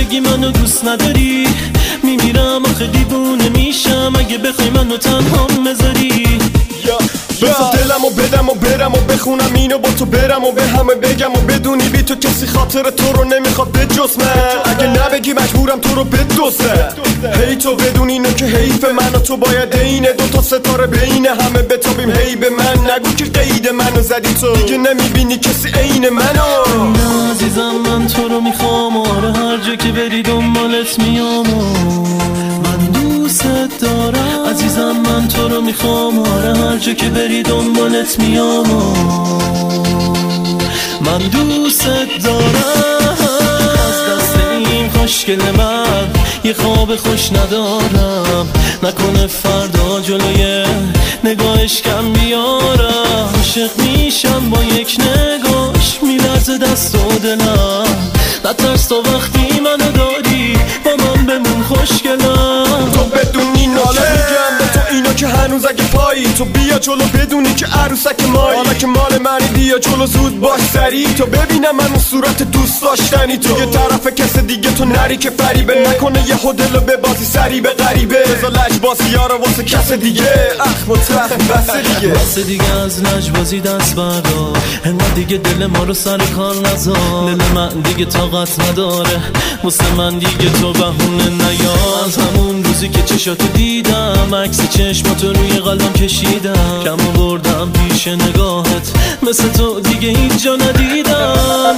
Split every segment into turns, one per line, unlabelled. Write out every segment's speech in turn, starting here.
بگی منو دوست نداری میمیرم آخه دیوونه میشم اگه بخوای منو تنها بذاری.
بذار دلمو بدم و برم و بخونم اینو با تو برم و به همه بگم و بدونی بی تو کسی خاطر تو رو نمیخواد به جز من. اگه نبگی مجبورم تو رو بدوزم. هی تو بدون اینو که حیف من و تو باید اینه دو تا ستاره بین همه بتابیم. هی به من نگو که قید منو زدی تو دیگه نمیبینی کسی عین منو.
نه عزیزم من تو رو میخوام آره هر جا که بری دنبالت میام من دوست دارم عزیزم من تو رو میخوام آره هر جا که بری دنبالت میام من دوست دارم. از دست این خوشگل من یه خواب خوش ندارم نکنه فردا جلوی نگاهش کم بیارم. عاشق میشم با یک نگاش میلرزه دست و دلم نترس تو وقتی منو داری با من بمون خوشگلم.
تو بدونی ناله میگم به تو اینو که هنوز اگه پایی تو بیا جلو بدونی که عروسک مایی حالا که مال منی بیا جلو زود باش سری تو ببینم منو صورت دوست داشتنی تو یه طرف کس دیگه تو نری که فریبه نکنه یه هدلو به بازی سری به غریبه بذار لجبازی یارو واسه کس دیگه اخ مطرح بس
دیگه از لجبازی دست بردار انقدر دیگه دل ما رو سر کار نذار دل من دیگه طاقت نداره واسه من دیگه تو بهونه نیار. از همون روزی که چشاتو دیدم عکس چشماتو روی قلبم کشیدم کم آوردم پیش نگاهت مثل تو دیگه هیچ جا ندیدم.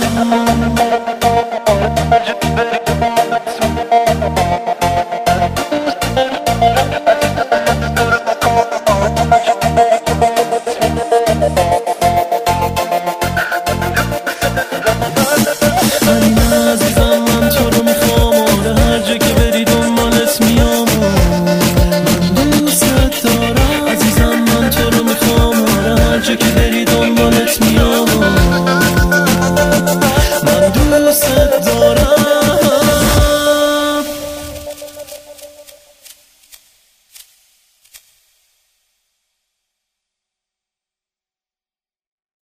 که بری دنبالت میام من دوست